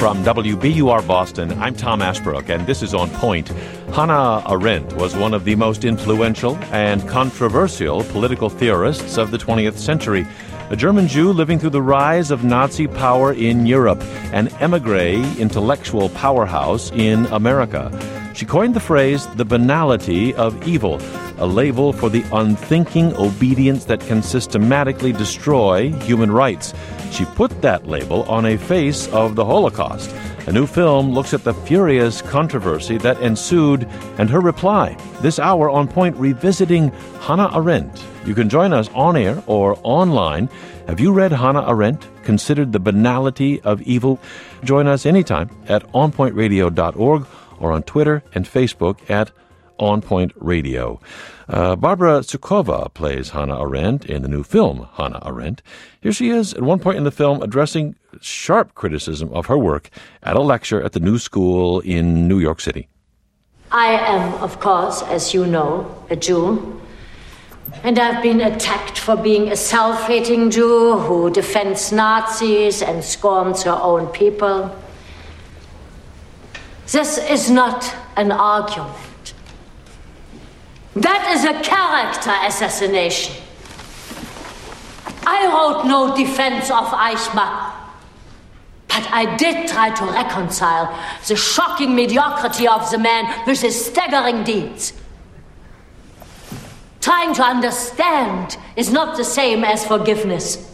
From WBUR Boston, I'm Tom Ashbrook, and this is On Point. Hannah Arendt was one of the most influential and controversial political theorists of the 20th century. A German Jew living through the rise of Nazi power in Europe, an émigré intellectual powerhouse in America. She coined the phrase, the banality of evil, a label for the unthinking obedience that can systematically destroy human rights. She put that label on a face of the Holocaust. A new film looks at the furious controversy that ensued and her reply. This hour On Point revisiting Hannah Arendt. You can join us on air or online. Have you read Hannah Arendt, considered the banality of evil? Join us anytime at onpointradio.org or on Twitter and Facebook at On Point Radio. Barbara Sukowa plays Hannah Arendt in the new film, Hannah Arendt. Here she is at one point in the film addressing sharp criticism of her work at a lecture at the New School in New York City. I am, of course, as you know, a Jew. And I've been attacked for being a self-hating Jew who defends Nazis and scorns her own people. This is not an argument. That is a character assassination. I wrote no defense of Eichmann, but I did try to reconcile the shocking mediocrity of the man with his staggering deeds. Trying to understand is not the same as forgiveness.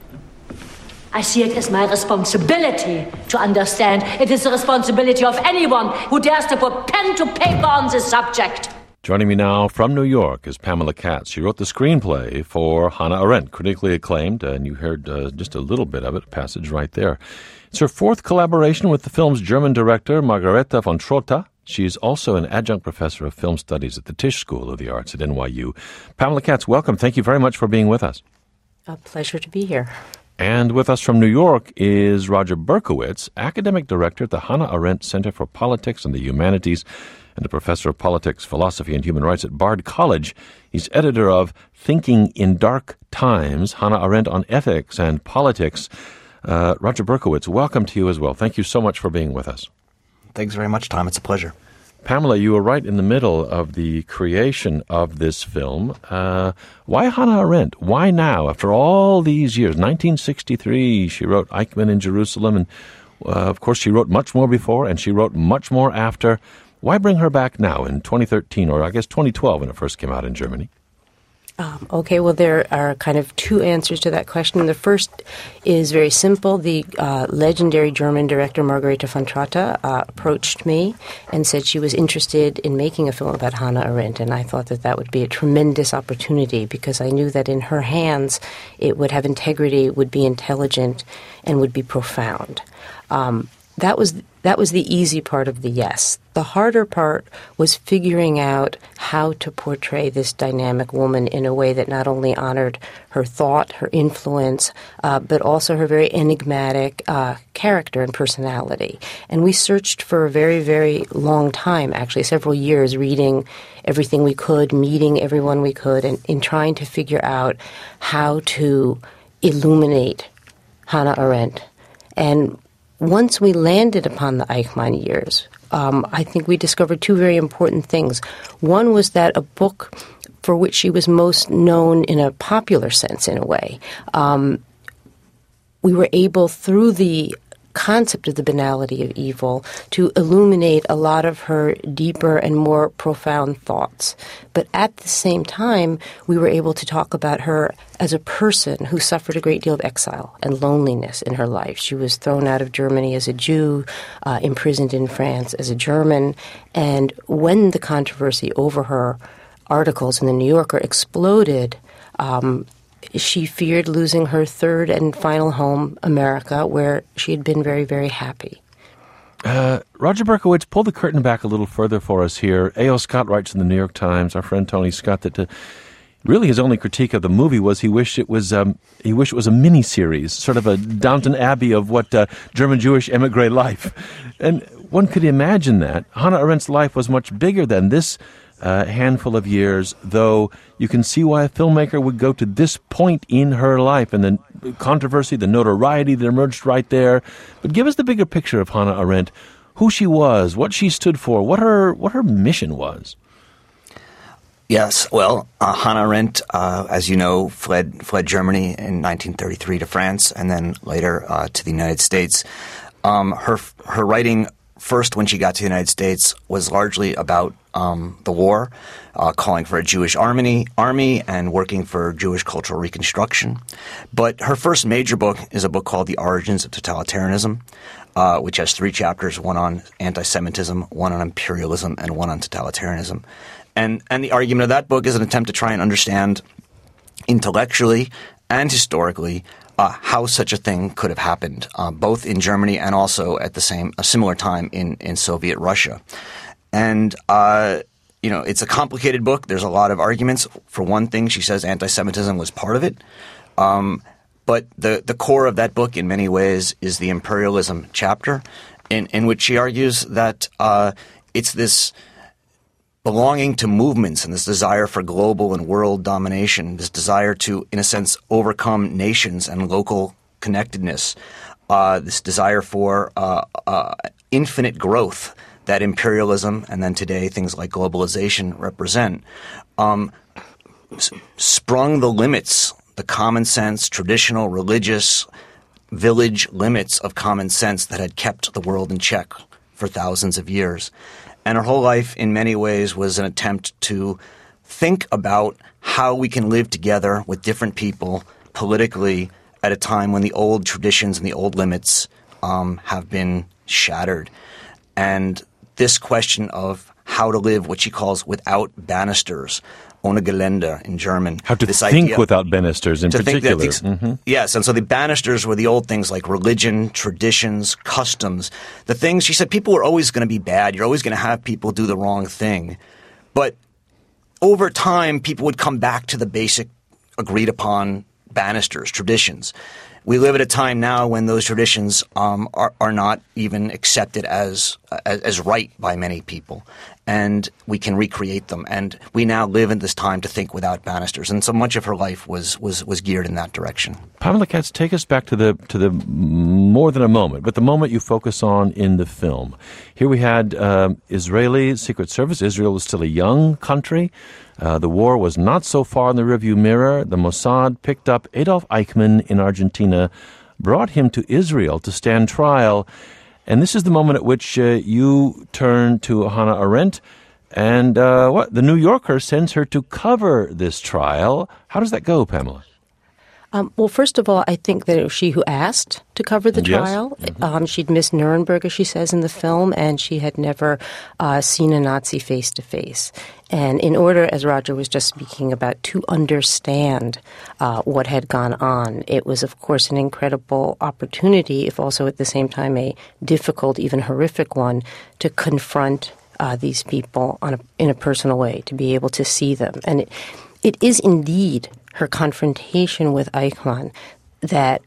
I see it as my responsibility to understand. It is the responsibility of anyone who dares to put pen to paper on this subject. Joining me now from New York is Pamela Katz. She wrote the screenplay for Hannah Arendt, critically acclaimed, and you heard just a little bit of it, a passage right there. It's her fourth collaboration with the film's German director, Margareta von Trotta. She's also an adjunct professor of film studies at the Tisch School of the Arts at NYU. Pamela Katz, welcome. Thank you very much for being with us. A pleasure to be here. And with us from New York is Roger Berkowitz, academic director at the Hannah Arendt Center for Politics and the Humanities, and a professor of politics, philosophy, and human rights at Bard College. He's editor of Thinking in Dark Times, Hannah Arendt on Ethics and Politics. Roger Berkowitz, welcome to you as well. Thank you so much for being with us. Thanks very much, Tom. It's a pleasure. Pamela, you were right in the middle of the creation of this film. Why Hannah Arendt? Why now? After all these years, 1963, she wrote Eichmann in Jerusalem, and of course she wrote much more before, and she wrote much more after. Why bring her back now in 2013, or I guess 2012 when it first came out in Germany? Okay, well, there are kind of two answers to that question. The first is very simple. The legendary German director Margareta von Trotta approached me and said she was interested in making a film about Hannah Arendt, and I thought that that would be a tremendous opportunity because I knew that in her hands it would have integrity, would be intelligent, and would be profound. That was the easy part of the yes. The harder part was figuring out how to portray this dynamic woman in a way that not only honored her thought, her influence, but also her very enigmatic character and personality. And we searched for a very, very long time, actually several years, reading everything we could, meeting everyone we could, and in trying to figure out how to illuminate Hannah Arendt. And once we landed upon the Eichmann years, I think we discovered two very important things. One was that a book for which she was most known in a popular sense, in a way, we were able, through the concept of the banality of evil, to illuminate a lot of her deeper and more profound thoughts. But at the same time, we were able to talk about her as a person who suffered a great deal of exile and loneliness in her life. She was thrown out of Germany as a Jew, imprisoned in France as a German, and when the controversy over her articles in the New Yorker exploded, she feared losing her third and final home, America, where she had been very, very happy. Roger Berkowitz, pull the curtain back a little further for us here. A.O. Scott writes in the New York Times, our friend Tony Scott, that really his only critique of the movie was he wished it was a mini-series, sort of a Downton Abbey of what German Jewish emigre life. And one could imagine that. Hannah Arendt's life was much bigger than this handful of years, though you can see why a filmmaker would go to this point in her life and then controversy, the notoriety that emerged right there. But give us the bigger picture of Hannah Arendt, who she was, what she stood for, what her mission was. Yes, well, Hannah Arendt, as you know, fled Germany in 1933 to France and then later to the United States. Her writing first when she got to the United States was largely about the war, calling for a Jewish army and working for Jewish cultural reconstruction. But her first major book is a book called The Origins of Totalitarianism, which has 3 chapters, one on anti-Semitism, one on imperialism, and one on totalitarianism. And the argument of that book is an attempt to try and understand intellectually and historically how such a thing could have happened, both in Germany and also at a similar time in Soviet Russia. And it's a complicated book. There's a lot of arguments. For one thing, she says anti-Semitism was part of it. But the core of that book, in many ways, is the imperialism chapter, in which she argues that it's this belonging to movements and this desire for global and world domination, this desire to, in a sense, overcome nations and local connectedness, this desire for infinite growth that imperialism and then today things like globalization represent, sprung the limits, the common sense, traditional, religious, village limits of common sense that had kept the world in check for thousands of years. And her whole life, in many ways, was an attempt to think about how we can live together with different people politically at a time when the old traditions and the old limits have been shattered. And this question of how to live, what she calls without banisters, ohne Geländer in German. How to think without banisters in particular. Yes, and so the banisters were the old things like religion, traditions, customs. The things, she said, people are always going to be bad. You're always going to have people do the wrong thing. But over time, people would come back to the basic agreed upon banisters, traditions. We live at a time now when those traditions are not even accepted as right by many people, and we can recreate them. And we now live in this time to think without banisters. And so much of her life was geared in that direction. Pamela Katz, take us back to the more than a moment, but the moment you focus on in the film. Here we had Israeli Secret Service. Israel was still a young country. The war was not so far in the rearview mirror. The Mossad picked up Adolf Eichmann in Argentina, brought him to Israel to stand trial. And this is the moment at which you turn to Hannah Arendt, and the New Yorker sends her to cover this trial. How does that go, Pamela? Well, first of all, I think that it was she who asked to cover the trial. Yes. She'd missed Nuremberg, as she says in the film, and she had never seen a Nazi face-to-face. And in order, as Roger was just speaking about, to understand what had gone on, it was, of course, an incredible opportunity, if also at the same time a difficult, even horrific one, to confront these people in a personal way, to be able to see them. And it is indeed her confrontation with Eichmann that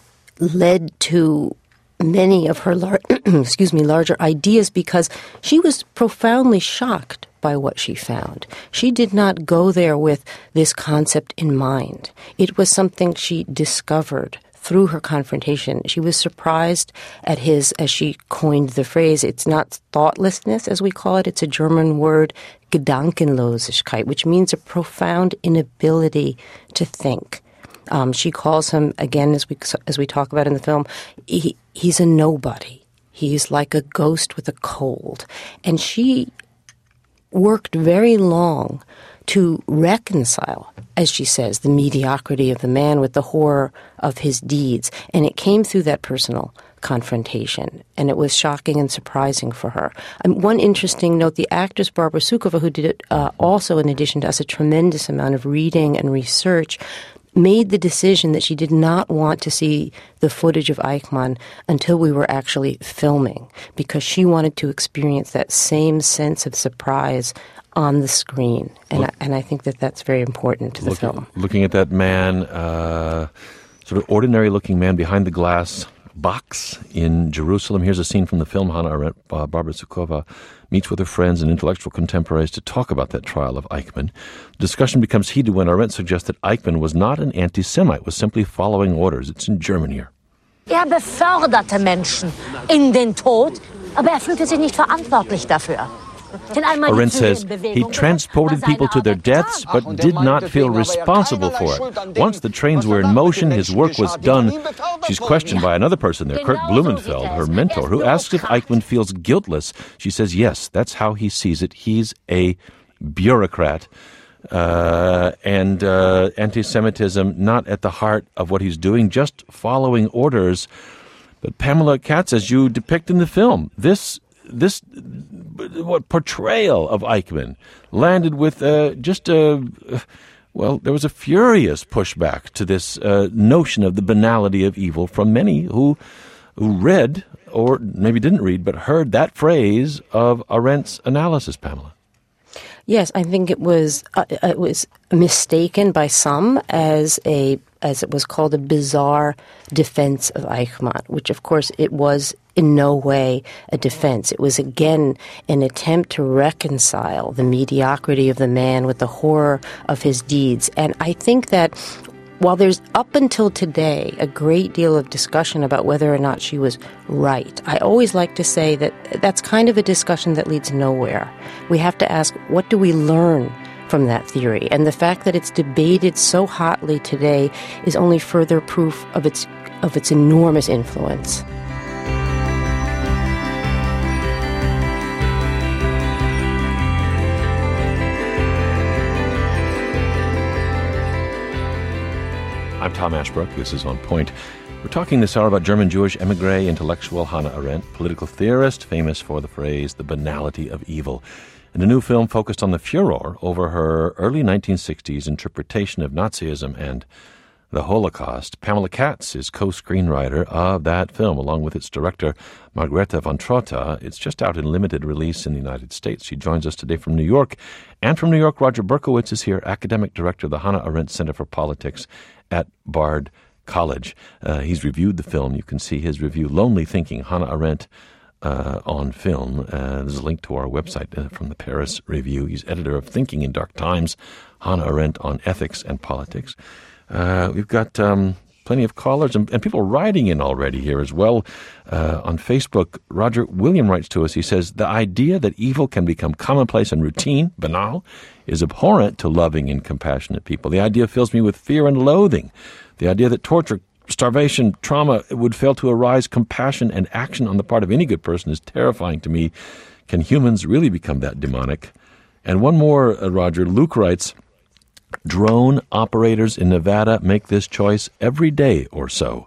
led to many of her larger ideas, because she was profoundly shocked by what she found. She did not go there with this concept in mind. It was something she discovered through her confrontation. She was surprised at his, as she coined the phrase, it's not thoughtlessness, as we call it. It's a German word, Gedankenlosigkeit, which means a profound inability to think. She calls him, again, as we talk about in the film, he's a nobody. He's like a ghost with a cold. And she worked very long to reconcile, as she says, the mediocrity of the man with the horror of his deeds. And it came through that personal confrontation, and it was shocking and surprising for her. One interesting note, the actress Barbara Sukowa, who did it also, in addition to us, a tremendous amount of reading and research, made the decision that she did not want to see the footage of Eichmann until we were actually filming, because she wanted to experience that same sense of surprise on the screen. And I think that that's very important to the film. Looking at that man, sort of ordinary-looking man behind the glass, box in Jerusalem. Here's a scene from the film. Hannah Arendt, Barbara Sukowa, meets with her friends and intellectual contemporaries to talk about that trial of Eichmann. The discussion becomes heated when Arendt suggests that Eichmann was not an anti-Semite, was simply following orders. It's in German here. Beförderte Menschen in den Tod, aber fühlte sich nicht verantwortlich dafür. Arendt says he transported people to their deaths but did not feel responsible for it. Once the trains were in motion, his work was done. She's questioned by another person there, Kurt Blumenfeld, her mentor, who asks if Eichmann feels guiltless. She says, yes, that's how he sees it. He's a bureaucrat. And anti-Semitism not at the heart of what he's doing, just following orders. But Pamela Katz, as you depict in the film, this portrayal of Eichmann landed with there was a furious pushback to this notion of the banality of evil from many who read, or maybe didn't read, but heard that phrase of Arendt's analysis, Pamela. Yes, I think it was mistaken by some as it was called, a bizarre defense of Eichmann, which of course it was in no way a defense. It was again an attempt to reconcile the mediocrity of the man with the horror of his deeds. And I think that while there's up until today a great deal of discussion about whether or not she was right, I always like to say that that's kind of a discussion that leads nowhere. We have to ask, what do we learn from that theory? And the fact that it's debated so hotly today is only further proof of its enormous influence. I'm Tom Ashbrook. This is On Point. We're talking this hour about German Jewish emigre intellectual Hannah Arendt, political theorist, famous for the phrase, the banality of evil. In a new film focused on the furor over her early 1960s interpretation of Nazism and the Holocaust, Pamela Katz is co-screenwriter of that film, along with its director, Margarete von Trotta. It's just out in limited release in the United States. She joins us today from New York. And from New York, Roger Berkowitz is here, academic director of the Hannah Arendt Center for Politics at Bard College. He's reviewed the film. You can see his review, Lonely Thinking, Hannah Arendt on Film. There's a link to our website from the Paris Review. He's editor of Thinking in Dark Times, Hannah Arendt on Ethics and Politics. We've got plenty of callers and people writing in already here as well. On Facebook, Roger William writes to us. He says, the idea that evil can become commonplace and routine, banal, is abhorrent to loving and compassionate people. The idea fills me with fear and loathing. The idea that torture, starvation, trauma would fail to arise compassion and action on the part of any good person is terrifying to me. Can humans really become that demonic? And one more, Roger. Luke writes, drone operators in Nevada make this choice every day or so,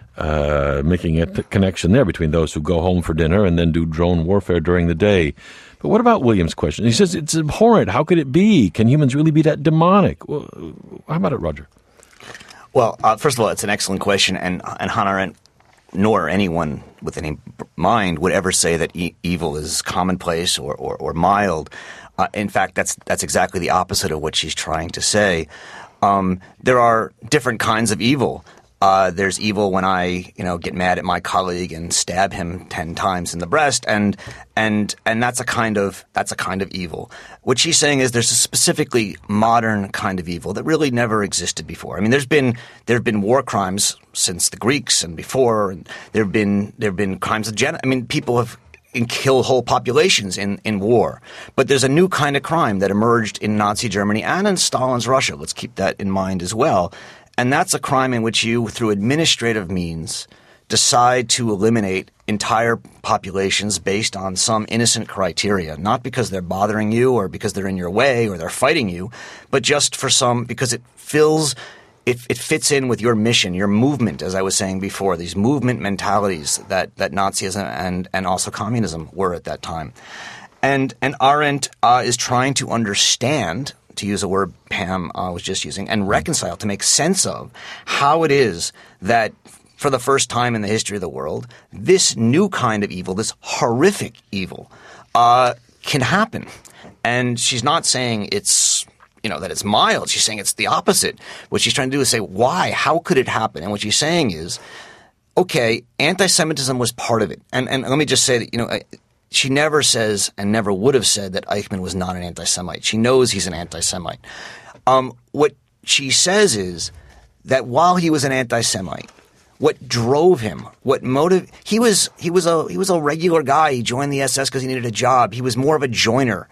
making a connection there between those who go home for dinner and then do drone warfare during the day. But what about William's question? He says it's abhorrent. How could it be? Can humans really be that demonic? Well, how about it, Roger? Well, first of all, it's an excellent question, and Hannah Arendt, nor anyone with any mind, would ever say that evil is commonplace or mild. In fact, that's exactly the opposite of what she's trying to say. There are different kinds of evil. There's evil when I, get mad at my colleague and stab him 10 times in the breast, and that's a kind of evil. What she's saying is there's a specifically modern kind of evil that really never existed before. I mean, there have been war crimes since the Greeks and before, and there have been crimes of genocide. I mean, people have killed whole populations in war. But there's a new kind of crime that emerged in Nazi Germany and in Stalin's Russia. Let's keep that in mind as well. And that's a crime in which you, through administrative means, decide to eliminate entire populations based on some innocent criteria, not because they're bothering you or because they're in your way or they're fighting you, but just because it fits in with your mission, your movement, as I was saying before, these movement mentalities that Nazism and also communism were at that time. And Arendt is trying to understand, to use a word Pam was just using, and reconcile, to make sense of how it is that for the first time in the history of the world, this new kind of evil, this horrific evil, can happen. And she's not saying it's that it's mild. She's saying it's the opposite. What she's trying to do is say, why? How could it happen? And what she's saying is, okay, anti-Semitism was part of it. And let me just say that, she never says and never would have said that Eichmann was not an anti-Semite. She knows he's an anti-Semite. What she says is that while he was an anti-Semite, what drove him, he was a regular guy. He joined the SS because he needed a job. He was more of a joiner.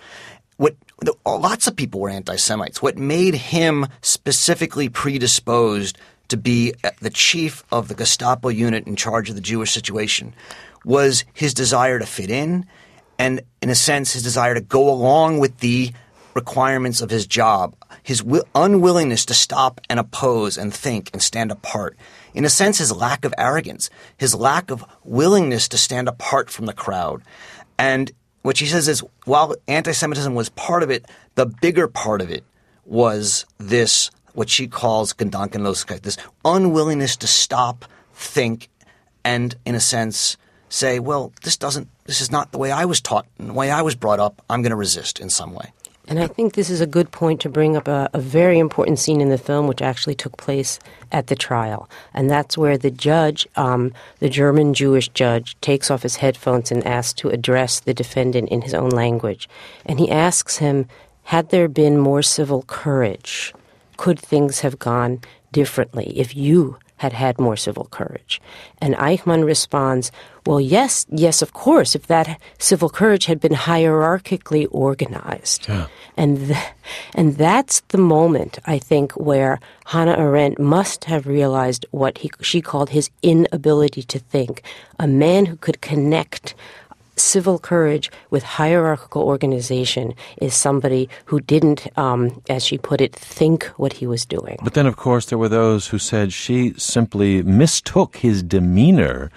Lots of people were anti-Semites. What made him specifically predisposed to be the chief of the Gestapo unit in charge of the Jewish situation was his desire to fit in and, in a sense, his desire to go along with the requirements of his job, his unwillingness to stop and oppose and think and stand apart. In a sense, his lack of arrogance, his lack of willingness to stand apart from the crowd. And what she says is, while anti-Semitism was part of it, the bigger part of it was this, what she calls Gedankenlosigkeit, this unwillingness to stop, think, and, in a sense, say, well, this is not the way I was taught and the way I was brought up. I'm going to resist in some way. And I think this is a good point to bring up a very important scene in the film which actually took place at the trial. And that's where the judge, the German Jewish judge, takes off his headphones and asks to address the defendant in his own language. And he asks him, had there been more civil courage, could things have gone differently if you had had more civil courage? And Eichmann responds, well, yes, of course, if that civil courage had been hierarchically organized. Yeah. And that's the moment, I think, where Hannah Arendt must have realized what she called his inability to think. A man who could connect civil courage with hierarchical organization is somebody who didn't, as she put it, think what he was doing. But then, of course, there were those who said she simply mistook his demeanor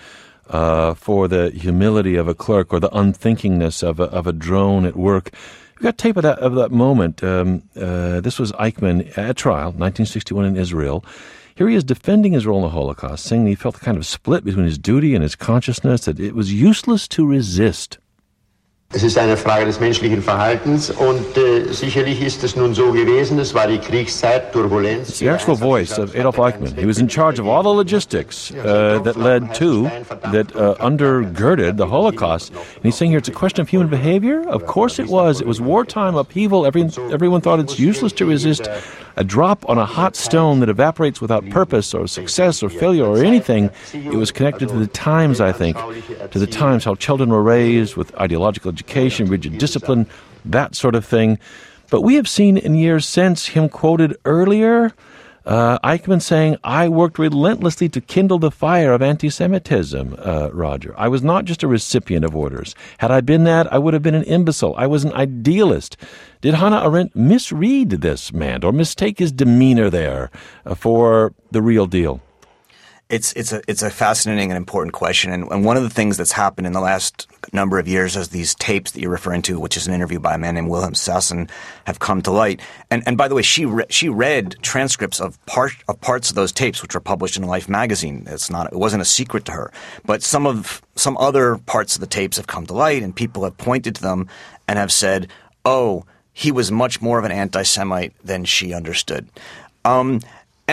for the humility of a clerk or the unthinkingness of a drone at work. We got tape of that moment. This was Eichmann at trial, 1961 in Israel. Here he is defending his role in the Holocaust, saying he felt kind of split between his duty and his consciousness, that it was useless to resist. Es ist eine Frage des menschlichen Verhaltens und sicherlich ist es nun so gewesen, es war die Kriegszeit, Turbulenz. It's the actual voice of Adolf Eichmann. He was in charge of all the logistics that led to, that undergirded the Holocaust. And he's saying here it's a question of human behavior? Of course it was. It was wartime upheaval. Everyone thought it's useless to resist. A drop on a hot stone that evaporates without purpose or success or failure or anything. It was connected to the times, I think, to the times how children were raised with ideological education, rigid discipline, that sort of thing. But we have seen in years since him quoted earlier, Eichmann saying, I worked relentlessly to kindle the fire of anti-Semitism, Roger. I was not just a recipient of orders. Had I been that, I would have been an imbecile. I was an idealist. Did Hannah Arendt misread this man or mistake his demeanor there for the real deal? It's a fascinating and important question, and one of the things that's happened in the last number of years as these tapes that you're referring to, which is an interview by a man named Wilhelm Sassen, have come to light. And by the way, she read transcripts of parts of those tapes, which were published in Life magazine. It wasn't a secret to her, but some other parts of the tapes have come to light, and people have pointed to them and have said, "Oh, he was much more of an anti-Semite than she understood." And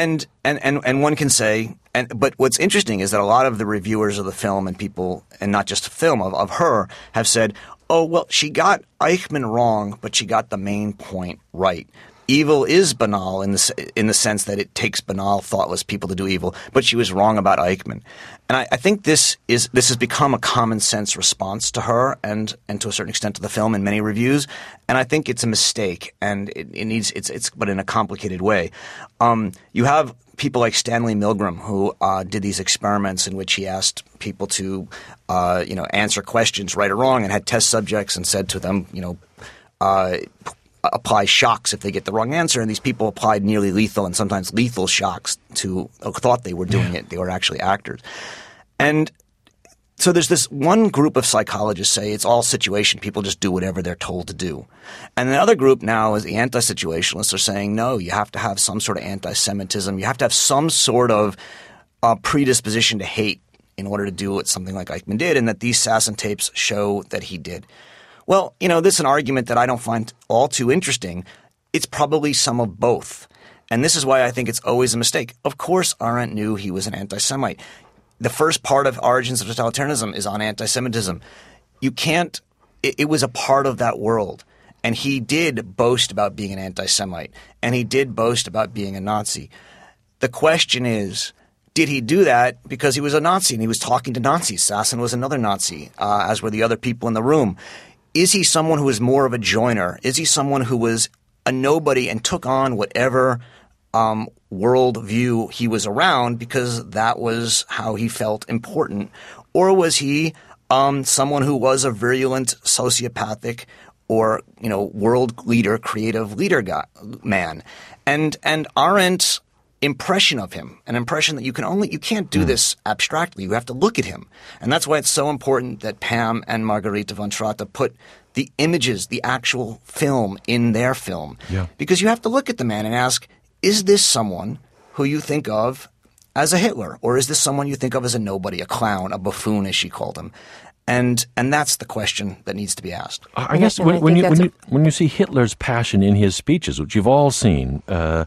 one can say. But what's interesting is that a lot of the reviewers of the film and people, and not just the film, of her, have said, oh, well, she got Eichmann wrong, but she got the main point right. Evil is banal in the sense that it takes banal, thoughtless people to do evil, but she was wrong about Eichmann. And I think this has become a common sense response to her and to a certain extent to the film in many reviews. And I think it's a mistake, and it's but in a complicated way. You have people like Stanley Milgram who did these experiments in which he asked people to answer questions right or wrong and had test subjects and said to them, apply shocks if they get the wrong answer. And these people applied nearly lethal and sometimes lethal shocks to thought they were doing it. They were actually actors. And so there's this one group of psychologists say it's all situation. People just do whatever they're told to do. And the other group now is the anti-situationalists are saying, no, you have to have some sort of anti-Semitism. You have to have some sort of predisposition to hate in order to do what something like Eichmann did, and that these Sassen tapes show that he did. Well, this is an argument that I don't find all too interesting. It's probably some of both. And this is why I think it's always a mistake. Of course, Arendt knew he was an anti-Semite. the first part of Origins of Totalitarianism is on anti-Semitism. You can't – it was a part of that world. And he did boast about being an anti-Semite, and he did boast about being a Nazi. The question is, did he do that because he was a Nazi and he was talking to Nazis? Sasson was another Nazi, as were the other people in the room. Is he someone who was more of a joiner? Is he someone who was a nobody and took on whatever worldview he was around because that was how he felt important? Or was he someone who was a virulent, sociopathic, or world leader, creative leader man? And Arendt's impression of him, an impression that you can't do this abstractly. You have to look at him. And that's why it's so important that Pam and Margarita von Trotta put the images, the actual film in their film. Yeah. Because you have to look at the man and ask, is this someone who you think of as a Hitler? Or is this someone you think of as a nobody, a clown, a buffoon, as she called him? And that's the question that needs to be asked. I guess when you see Hitler's passion in his speeches, which you've all seen,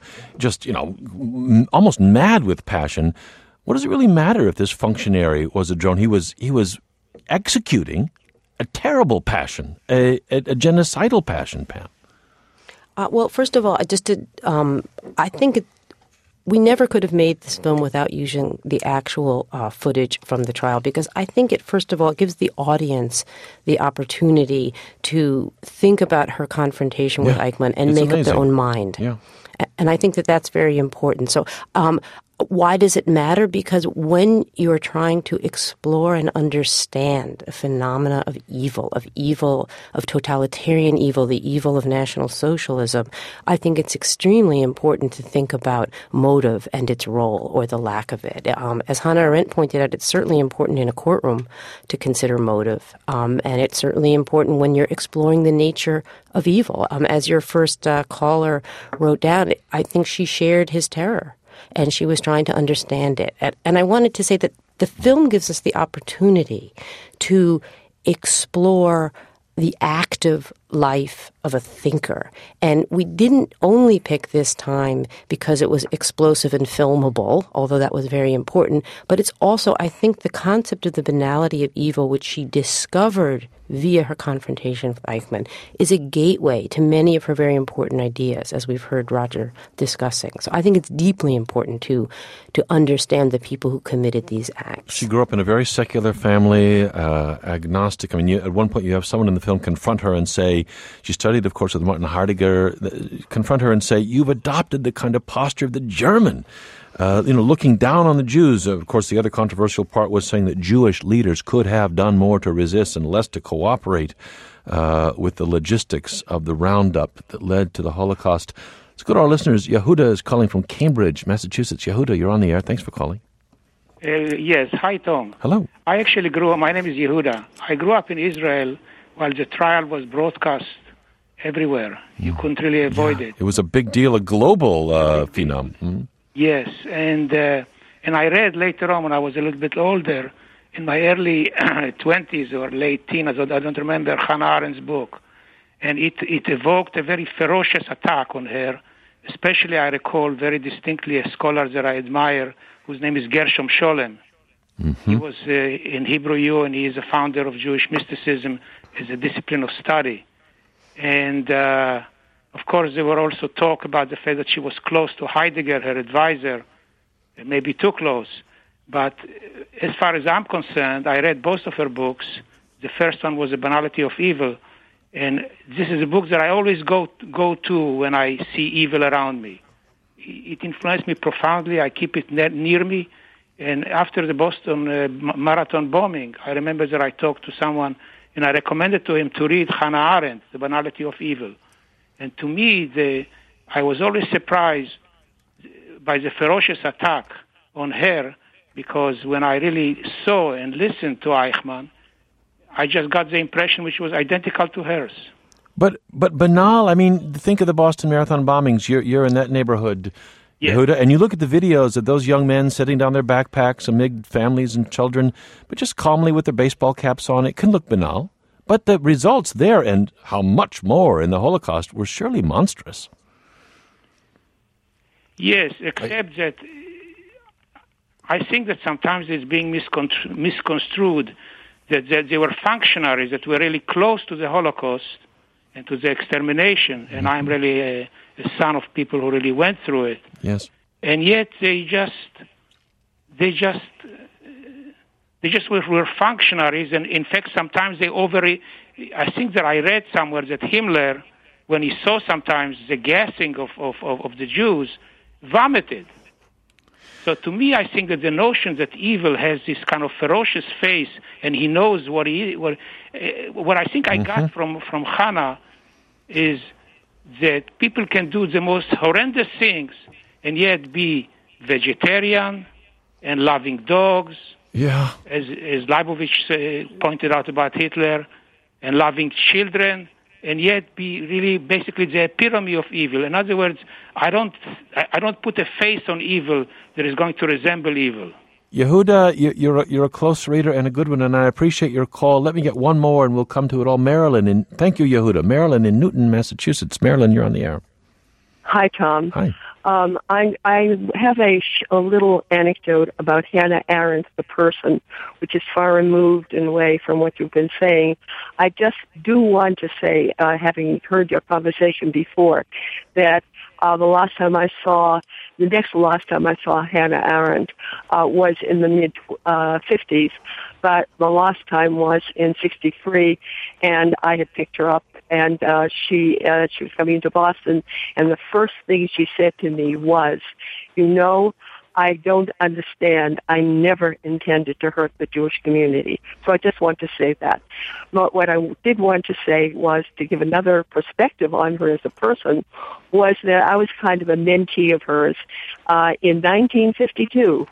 almost mad with passion, what does it really matter if this functionary was a drone? He was executing a terrible passion, a genocidal passion, Pam. Well, first of all, I think we never could have made this film without using the actual footage from the trial, because I think first of all, it gives the audience the opportunity to think about her confrontation with Eichmann and make up their own mind. Yeah. And I think that that's very important. So why does it matter? Because when you're trying to explore and understand a phenomena of evil, of totalitarian evil, the evil of National Socialism, I think it's extremely important to think about motive and its role or the lack of it. As Hannah Arendt pointed out, it's certainly important in a courtroom to consider motive. And it's certainly important when you're exploring the nature of evil. As your first caller wrote down, I think she shared his terror. And she was trying to understand it. And I wanted to say that the film gives us the opportunity to explore the active life of a thinker. And we didn't only pick this time because it was explosive and filmable, although that was very important, but it's also, I think, the concept of the banality of evil, which she discovered via her confrontation with Eichmann, is a gateway to many of her very important ideas, as we've heard Roger discussing. So I think it's deeply important to understand the people who committed these acts. She grew up in a very secular family, agnostic. I mean, at one point you have someone in the film confront her and say, she studied, of course, with Martin Heidegger, confront her and say, you've adopted the kind of posture of the German. Looking down on the Jews. Of course, the other controversial part was saying that Jewish leaders could have done more to resist and less to cooperate with the logistics of the roundup that led to the Holocaust. Let's go to our listeners. Yehuda is calling from Cambridge, Massachusetts. Yehuda, you're on the air. Thanks for calling. Yes. Hi, Tom. Hello. I actually grew up, my name is Yehuda. I grew up in Israel while the trial was broadcast everywhere. You couldn't really avoid it. It was a big deal, a global phenom. Mm-hmm. Yes, and I read later on when I was a little bit older, in my early 20s or late teens, I don't remember, Hannah Arendt's book, and it evoked a very ferocious attack on her. Especially, I recall very distinctly a scholar that I admire, whose name is Gershom Scholem. Mm-hmm. He was in Hebrew U, and he is a founder of Jewish mysticism as a discipline of study. And of course, there were also talk about the fact that she was close to Heidegger, her advisor, maybe too close. But as far as I'm concerned, I read both of her books. The first one was The Banality of Evil. And this is a book that I always go to when I see evil around me. It influenced me profoundly. I keep it near me. And after the Boston Marathon bombing, I remember that I talked to someone and I recommended to him to read Hannah Arendt, The Banality of Evil. And to me, I was always surprised by the ferocious attack on her, because when I really saw and listened to Eichmann, I just got the impression which was identical to hers. But banal, I mean, think of the Boston Marathon bombings. You're in that neighborhood, yes. Yehuda, and you look at the videos of those young men setting down their backpacks amid families and children, but just calmly with their baseball caps on. It can look banal. But the results there, and how much more in the Holocaust, were surely monstrous. Yes, except that I think that sometimes it's being misconstrued that they were functionaries that were really close to the Holocaust and to the extermination, and I'm really a son of people who really went through it. Yes. And yet they just were functionaries, and in fact sometimes I think that I read somewhere that Himmler, when he saw sometimes the gassing of the Jews, vomited. So to me, I think that the notion that evil has this kind of ferocious face, and he knows what I think I got from Hannah is that people can do the most horrendous things and yet be vegetarian and loving dogs. Yeah. As Leibovich pointed out about Hitler, and loving children, and yet be really basically the epitome of evil. In other words, I don't put a face on evil that is going to resemble evil. Yehuda, you're a close reader and a good one, and I appreciate your call. Let me get one more, and we'll come to it all. Marilyn, thank you, Yehuda. Marilyn in Newton, Massachusetts. Marilyn, you're on the air. Hi, Tom. Hi. I have a little anecdote about Hannah Arendt, the person, which is far removed in a way from what you've been saying. I just do want to say, having heard your conversation before, that the next last time I saw Hannah Arendt was in the mid-50s, but the last time was in 63, and I had picked her up, and she was coming to Boston, and the first thing she said to me was, I don't understand. I never intended to hurt the Jewish community. So I just want to say that. But what I did want to say was, to give another perspective on her as a person, was that I was kind of a mentee of hers. In 1952,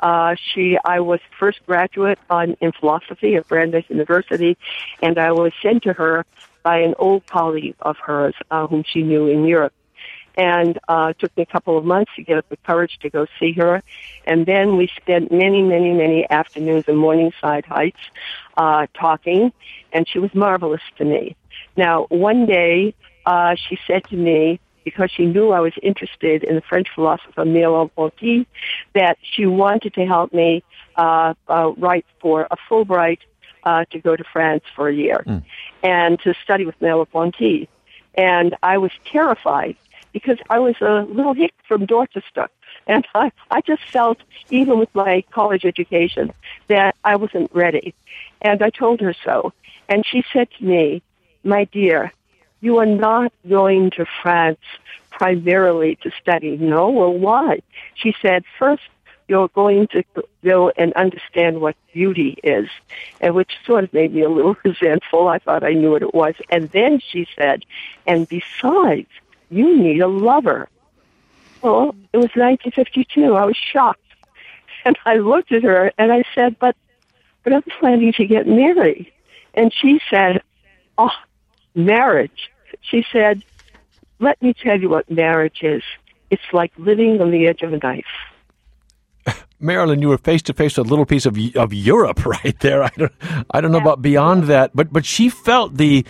I was first graduate in philosophy at Brandeis University, and I was sent to her by an old colleague of hers whom she knew in Europe. And it took me a couple of months to get up the courage to go see her. And then we spent many, many, many afternoons in Morningside Heights talking, and she was marvelous to me. Now, one day she said to me, because she knew I was interested in the French philosopher Merleau-Ponty, that she wanted to help me write for a Fulbright to go to France for a year and to study with Merleau-Ponty. And I was terrified, because I was a little hick from Dorchester. And I just felt, even with my college education, that I wasn't ready. And I told her so. And she said to me, my dear, you are not going to France primarily to study. No, well, why? She said, first, you're going to go and understand what beauty is, and which sort of made me a little resentful. I thought I knew what it was. And then she said, and besides, you need a lover. Well, it was 1952. I was shocked. And I looked at her and I said, but I'm planning to get married. And she said, oh, marriage. She said, let me tell you what marriage is. It's like living on the edge of a knife. Marilyn, you were face to face with a little piece of Europe right there. I don't know about beyond that, but she felt the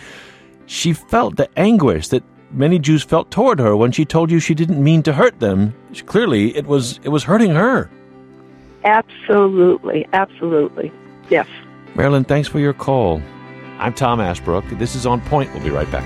anguish that many Jews felt toward her when she told you she didn't mean to hurt them. Clearly, it was hurting her. Absolutely, yes. Marilyn, thanks for your call. I'm Tom Ashbrook. This is On Point. We'll be right back.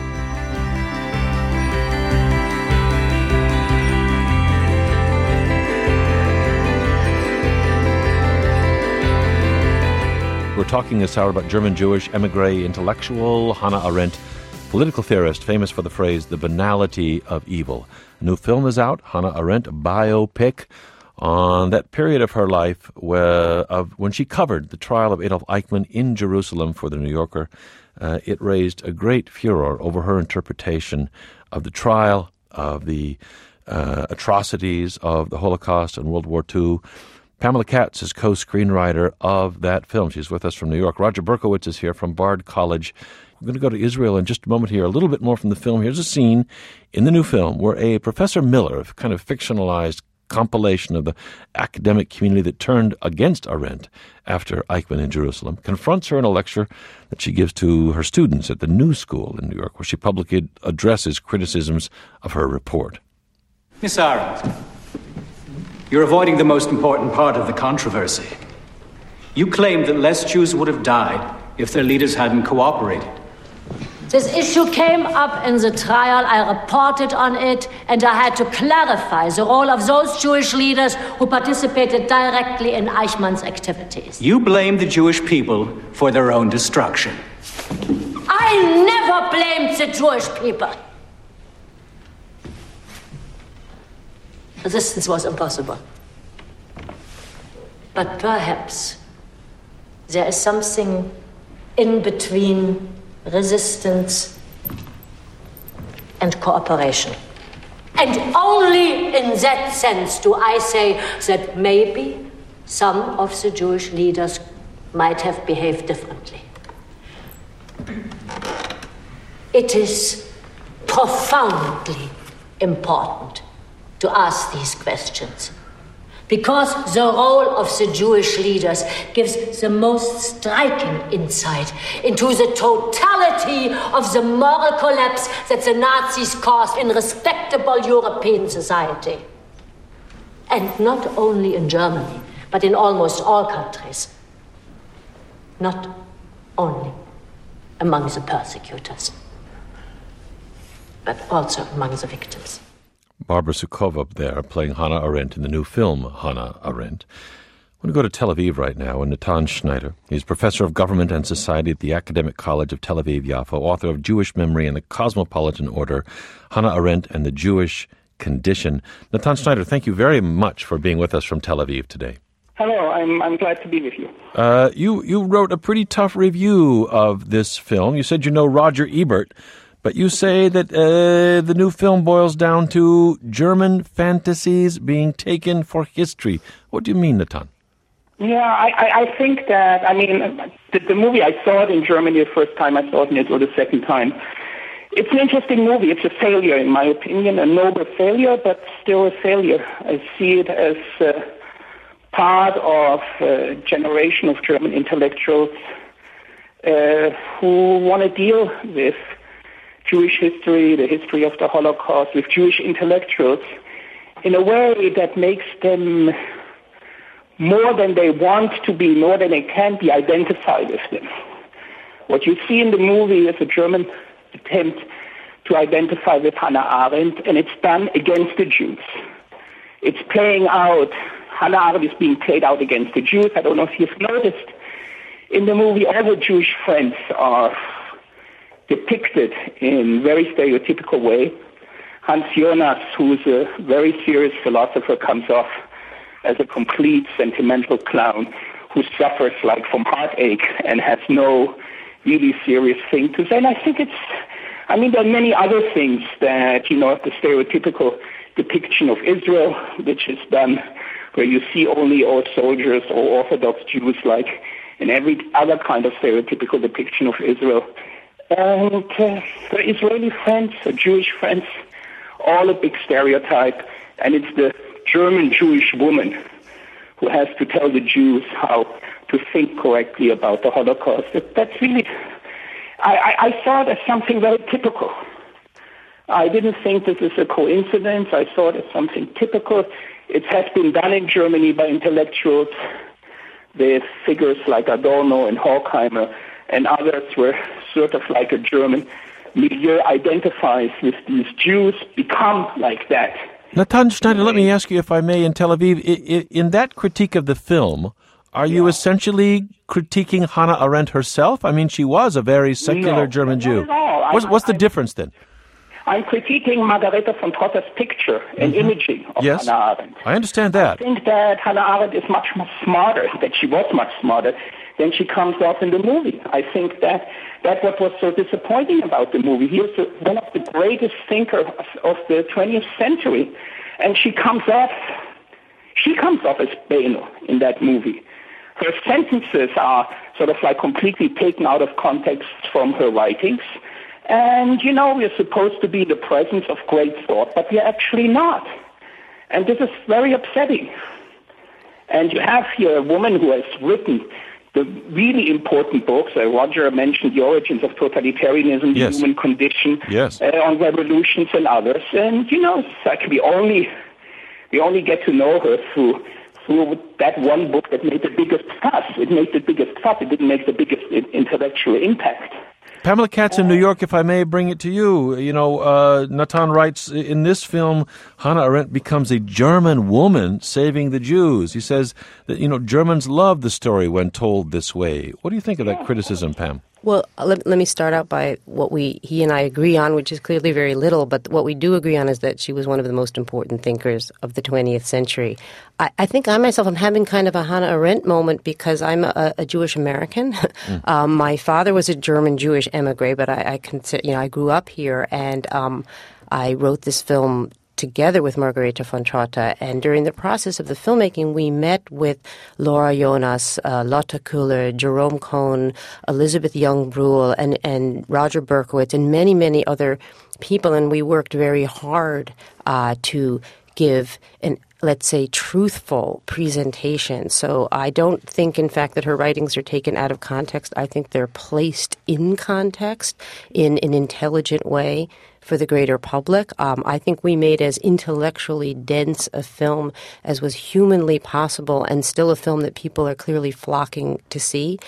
We're talking this hour about German-Jewish emigre intellectual Hannah Arendt, political theorist famous for the phrase, the banality of evil. A new film is out, Hannah Arendt, a biopic on that period of her life when she covered the trial of Adolf Eichmann in Jerusalem for The New Yorker. It raised a great furor over her interpretation of the trial, of the atrocities of the Holocaust and World War II. Pamela Katz is co-screenwriter of that film. She's with us from New York. Roger Berkowitz is here from Bard College. We're going to go to Israel in just a moment here. A little bit more from the film. Here's a scene in the new film where a Professor Miller, a kind of fictionalized compilation of the academic community that turned against Arendt after Eichmann in Jerusalem, confronts her in a lecture that she gives to her students at the New School in New York, where she publicly addresses criticisms of her report. Miss Arendt, You're avoiding the most important part of the controversy. You claimed that less Jews would have died if their leaders hadn't cooperated. This issue came up in the trial. I reported on it, and I had to clarify the role of those Jewish leaders who participated directly in Eichmann's activities. You blame the Jewish people for their own destruction. I never blamed the Jewish people. Resistance was impossible. But perhaps there is something in between resistance and cooperation. And only in that sense do I say that maybe some of the Jewish leaders might have behaved differently. It is profoundly important to ask these questions, because the role of the Jewish leaders gives the most striking insight into the totality of the moral collapse that the Nazis caused in respectable European society. And not only in Germany, but in almost all countries. Not only among the persecutors, but also among the victims. Barbara Sukowa there playing Hannah Arendt in the new film Hannah Arendt. I want to go to Tel Aviv right now and Natan Schneider. He's professor of government and society at the Academic College of Tel Aviv-Yafo, author of Jewish Memory and the Cosmopolitan Order, Hannah Arendt and the Jewish Condition. Natan Schneider, thank you very much for being with us from Tel Aviv today. Hello, I'm glad to be with you. You wrote a pretty tough review of this film. You said you know Roger Ebert, but you say that the new film boils down to German fantasies being taken for history. What do you mean, Natan? Yeah, I think that, the movie, I saw it in Germany the first time, I saw it in Israel the second time. It's an interesting movie. It's a failure, in my opinion, a noble failure, but still a failure. I see it as part of a generation of German intellectuals who want to deal with Jewish history, the history of the Holocaust, with Jewish intellectuals in a way that makes them more than they want to be, more than they can be, identified with them. What you see in the movie is a German attempt to identify with Hannah Arendt, and it's done against the Jews. It's playing out, Hannah Arendt is being played out against the Jews. I don't know if you've noticed. In the movie, all the Jewish friends are depicted in very stereotypical way. Hans Jonas, who's a very serious philosopher, comes off as a complete sentimental clown who suffers like from heartache and has no really serious thing to say. And I think there are many other things that, the stereotypical depiction of Israel, which is done where you see only old soldiers or Orthodox Jews, like in every other kind of stereotypical depiction of Israel. And the Israeli friends, the Jewish friends, all a big stereotype. And it's the German Jewish woman who has to tell the Jews how to think correctly about the Holocaust. That's really, I saw it as something very typical. I didn't think this is a coincidence. I saw it as something typical. It has been done in Germany by intellectuals with figures like Adorno and Horkheimer and others, where sort of like a German milieu identifies with these Jews, become like that. Natan Schneider, let me ask you, if I may, in Tel Aviv, in that critique of the film, are you essentially critiquing Hannah Arendt herself? I mean, she was a very secular German Jew. Not at all. What's the difference then? I'm critiquing Margareta von Trotter's picture and imaging of Hannah Arendt. I understand that. I think that Hannah Arendt is much smarter, that she was much smarter than she comes off in the movie. I think that that's what was so disappointing about the movie. He was one of the greatest thinkers of the 20th century, and she comes off as Beno in that movie. Her sentences are sort of like completely taken out of context from her writings. And, we're supposed to be in the presence of great thought, but we're actually not. And this is very upsetting. And you have here a woman who has written the really important books. Roger mentioned The Origins of Totalitarianism, The Human Condition, on revolutions and others. And, it's like we only We only get to know her through that one book that made the biggest fuss. It made the biggest fuss. It didn't make the biggest intellectual impact. Pamela Katz in New York, if I may bring it to you. You know, Natan writes, in this film, Hannah Arendt becomes a German woman saving the Jews. He says that, you know, Germans love the story when told this way. What do you think of that criticism, Pam? Well, let me start out by what he and I agree on, which is clearly very little, but what we do agree on is that she was one of the most important thinkers of the 20th century. I think I myself am having kind of a Hannah Arendt moment because I'm a Jewish American. My father was a German Jewish emigre, but I consider, I grew up here, and I wrote this film together with Margareta von Trotta, and during the process of the filmmaking, we met with Laura Jonas, Lotte Kuhler, Jerome Cohn, Elizabeth Young-Bruhl, and Roger Berkowitz, and many, many other people, and we worked very hard to give an, let's say, truthful presentation. So I don't think, in fact, that her writings are taken out of context. I think they're placed in context in an intelligent way for the greater public. I think we made as intellectually dense a film as was humanly possible, and still a film that people are clearly flocking to see.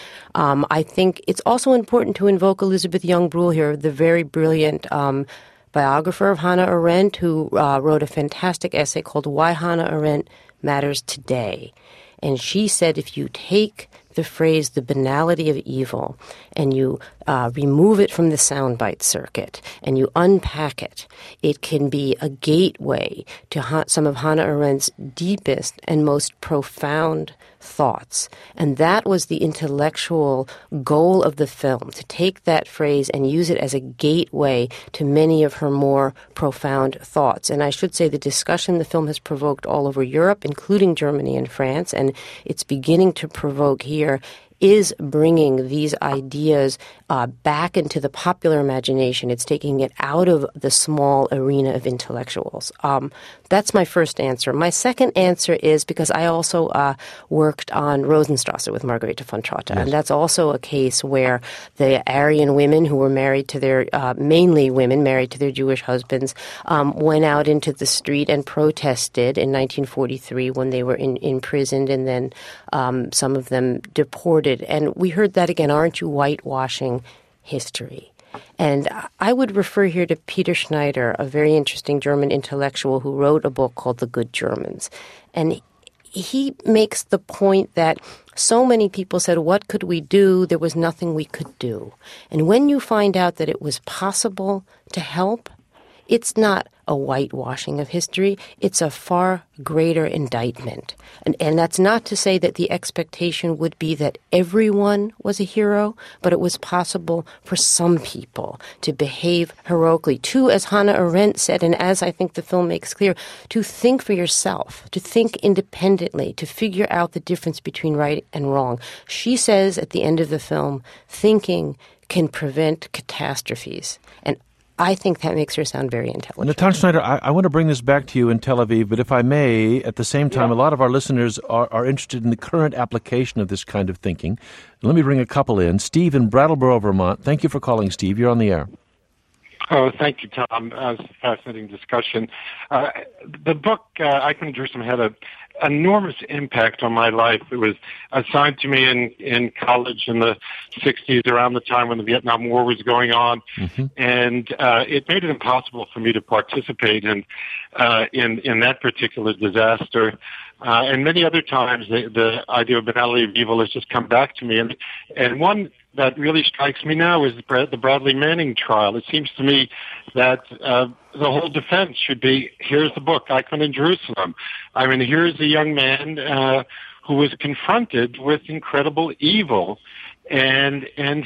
I think it's also important to invoke Elizabeth Young-Bruhl here, the very brilliant biographer of Hannah Arendt, who wrote a fantastic essay called Why Hannah Arendt Matters Today. And she said if you take the phrase the banality of evil and you remove it from the soundbite circuit and you unpack it, it can be a gateway to some of Hannah Arendt's deepest and most profound thoughts. And that was the intellectual goal of the film, to take that phrase and use it as a gateway to many of her more profound thoughts. And I should say the discussion the film has provoked all over Europe, including Germany and France, and it's beginning to provoke here, is bringing these ideas back into the popular imagination. It's taking it out of the small arena of intellectuals. That's my first answer. My second answer is because I also worked on Rosenstrasse with Margareta von Trotta, yes. And that's also a case where the Aryan women who were married to their, mainly women married to their Jewish husbands, went out into the street and protested in 1943 when they were imprisoned, and then some of them deported. And we heard that again, aren't you whitewashing history? And I would refer here to Peter Schneider, a very interesting German intellectual who wrote a book called The Good Germans. And he makes the point that so many people said, what could we do? There was nothing we could do. And when you find out that it was possible to help, it's not a whitewashing of history. It's a far greater indictment. And that's not to say that the expectation would be that everyone was a hero, but it was possible for some people to behave heroically, to, as Hannah Arendt said, and as I think the film makes clear, to think for yourself, to think independently, to figure out the difference between right and wrong. She says at the end of the film, thinking can prevent catastrophes. And I think that makes her sound very intelligent. Natan Schneider, I want to bring this back to you in Tel Aviv, but if I may, at the same time, a lot of our listeners are interested in the current application of this kind of thinking. Let me bring a couple in. Steve in Brattleboro, Vermont. Thank you for calling, Steve. You're on the air. Oh, thank you, Tom. It's a fascinating discussion. The book, Eichmann and Jerusalem, had an enormous impact on my life. It was assigned to me in college in the 60s, around the time when the Vietnam War was going on, and it made it impossible for me to participate in that particular disaster. And many other times, the idea of banality of evil has just come back to me. And one that really strikes me now is the Bradley Manning trial. It seems to me that the whole defense should be, here's the book, Eichmann in Jerusalem. I mean, here's a young man who was confronted with incredible evil, and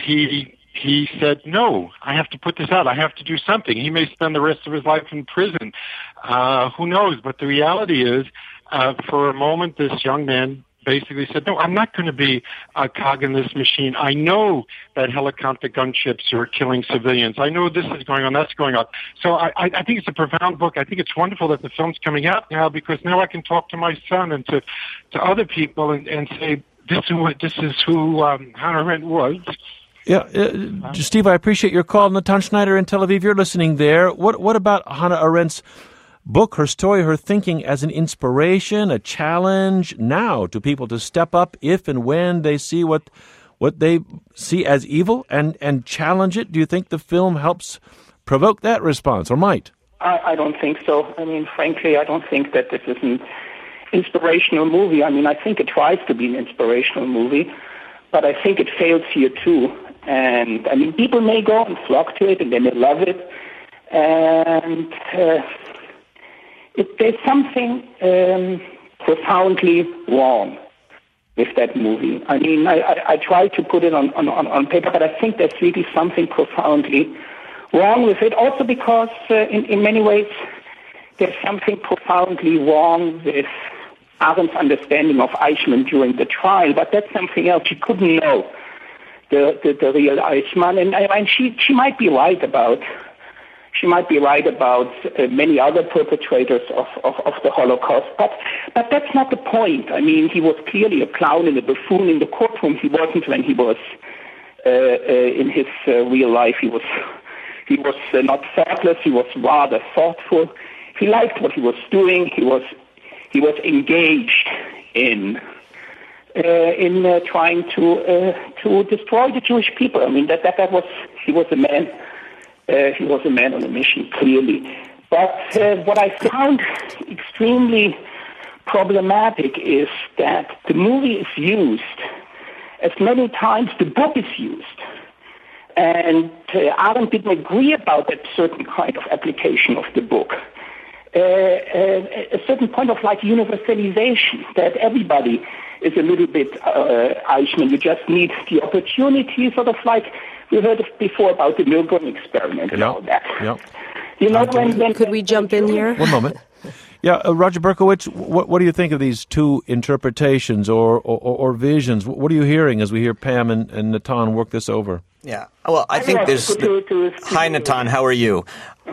he said, no, I have to put this out. I have to do something. He may spend the rest of his life in prison. Who knows? But the reality is, for a moment, this young man basically said, no, I'm not going to be a cog in this machine. I know that helicopter gunships are killing civilians. I know this is going on, that's going on. So I think it's a profound book. I think it's wonderful that the film's coming out now, because now I can talk to my son and to other people and say, this is who Hannah Arendt was. Yeah, Steve, I appreciate your call. Natan Schneider in Tel Aviv, you're listening there. What about Hannah Arendt's book, her story, her thinking as an inspiration, a challenge now to people to step up if and when they see what they see as evil and challenge it? Do you think the film helps provoke that response, or might? I don't think so. I mean, frankly, I don't think that this is an inspirational movie. I mean, I think it tries to be an inspirational movie, but I think it fails here too. And, I mean, people may go and flock to it, and they may love it, and there's something profoundly wrong with that movie. I mean, I try to put it on paper, but I think there's really something profoundly wrong with it. Also because, in many ways, there's something profoundly wrong with Arendt's understanding of Eichmann during the trial, but that's something else. She couldn't know the real Eichmann, and she might be right about. She might be right about many other perpetrators of the Holocaust, but that's not the point. I mean, he was clearly a clown and a buffoon in the courtroom. He wasn't when he was in his real life. He was not thoughtless. He was rather thoughtful. He liked what he was doing. He was engaged in trying to destroy the Jewish people. I mean, he was a man. He was a man on a mission, clearly. But what I found extremely problematic is that the movie is used as many times the book is used. And Arendt didn't agree about that certain kind of application of the book. A certain point of like universalization, that everybody is a little bit Eichmann. You just need the opportunity, sort of like we heard before about the Milgram experiment and all that. Yep. You know, when could we jump in here? One moment. Yeah, Roger Berkowitz, what do you think of these two interpretations or visions? What are you hearing as we hear Pam and Natan work this over? Yeah, well, I think there's... Hi, Natan, how are you?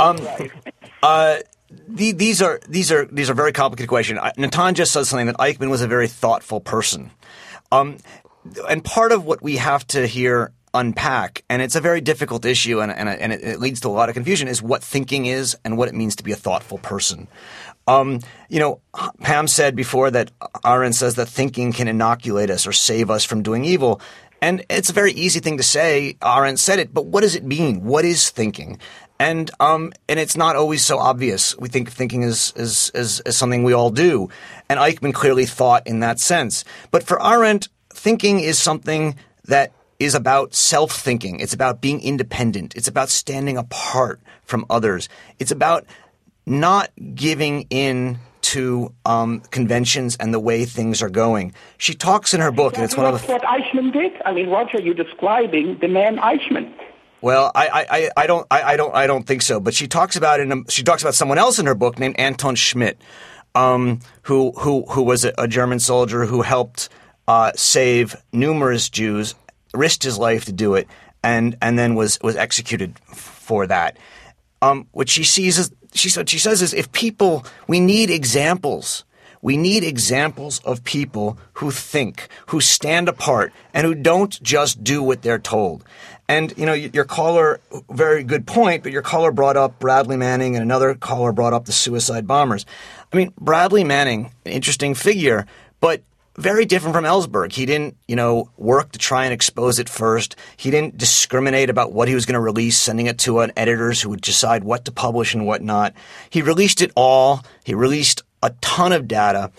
These are very complicated questions. Natan just said something that Eichmann was a very thoughtful person. And part of what we have to here unpack, and it's a very difficult issue and it leads to a lot of confusion, is what thinking is and what it means to be a thoughtful person. You know, Pam said before that Arendt says that thinking can inoculate us or save us from doing evil. And it's a very easy thing to say. Arendt said it, but what does it mean? What is thinking? And it's not always so obvious. We think thinking is something we all do. And Eichmann clearly thought in that sense. But for Arendt, thinking is something that is about self-thinking. It's about being independent. It's about standing apart from others. It's about not giving in to conventions and the way things are going. She talks in her book, and it's one of the... what Eichmann did? I mean, Roger, you're describing the man Eichmann. Well, I don't think so. But she talks about someone else in her book named Anton Schmidt, who was a German soldier who helped save numerous Jews, risked his life to do it, and then was executed for that. What she sees is she says is we need examples. We need examples of people who think, who stand apart, and who don't just do what they're told. And, you know, your caller, very good point, but your caller brought up Bradley Manning and another caller brought up the suicide bombers. I mean, Bradley Manning, an interesting figure, but very different from Ellsberg. He didn't, work to try and expose it first. He didn't discriminate about what he was going to release, sending it to editors who would decide what to publish and what not. He released it all. He released a ton of data.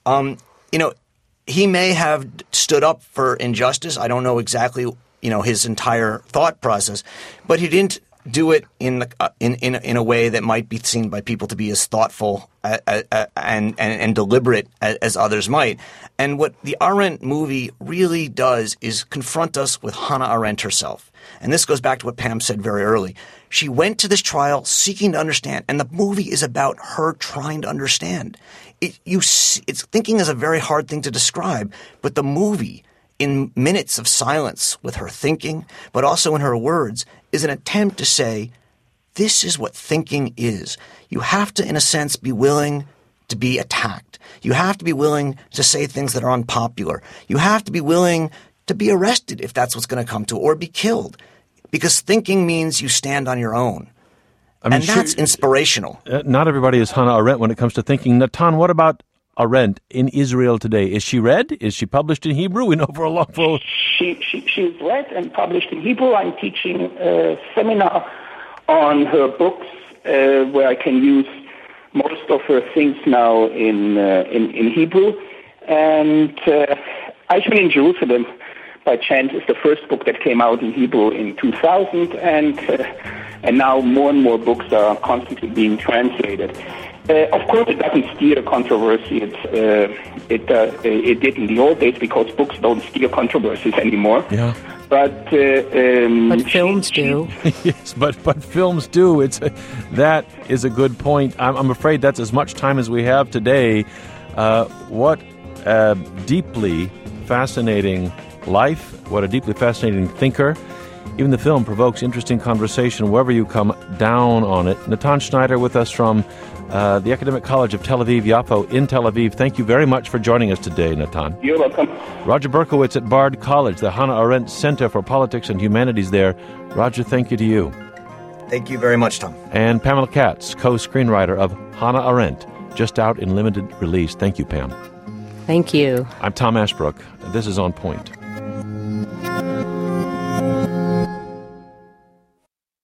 He may have stood up for injustice. I don't know exactly, his entire thought process, but he didn't do it in a way that might be seen by people to be as thoughtful and deliberate as others might. And what the Arendt movie really does is confront us with Hannah Arendt herself. And this goes back to what Pam said very early. She went to this trial seeking to understand, and the movie is about her trying to understand. Thinking is a very hard thing to describe, but the movie, in minutes of silence with her thinking, but also in her words, is an attempt to say, this is what thinking is. You have to, in a sense, be willing to be attacked. You have to be willing to say things that are unpopular. You have to be willing to be arrested if that's what's going to come to, or be killed. Because thinking means you stand on your own. and that's inspirational. Not everybody is Hannah Arendt when it comes to thinking. Natan, what about Arendt in Israel today? Is she read? Is she published in Hebrew? We know for a long time. She's read and published in Hebrew. I'm teaching a seminar on her books where I can use most of her things now in Hebrew. And Eichmann in Jerusalem, by chance, is the first book that came out in Hebrew in 2000, and now more and more books are constantly being translated. Of course, it doesn't steer controversy. It did in the old days because books don't steer controversies anymore. Yeah. But films do. Yes, but films do. That is a good point. I'm afraid that's as much time as we have today. What a deeply fascinating life. What a deeply fascinating thinker. Even the film provokes interesting conversation wherever you come down on it. Natan Schneider with us from the Academic College of Tel Aviv-Yafo in Tel Aviv. Thank you very much for joining us today, Natan. You're welcome. Roger Berkowitz at Bard College, the Hannah Arendt Center for Politics and Humanities there. Roger, thank you to you. Thank you very much, Tom. And Pamela Katz, co-screenwriter of Hannah Arendt, just out in limited release. Thank you, Pam. Thank you. I'm Tom Ashbrook. This is On Point.